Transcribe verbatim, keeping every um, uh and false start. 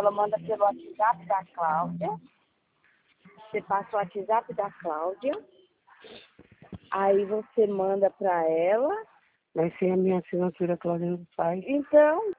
ela manda pelo WhatsApp da Cláudia. Você passa o WhatsApp da Cláudia. Aí você manda para ela. Mas sem a minha assinatura, a Cláudia não faz. Então,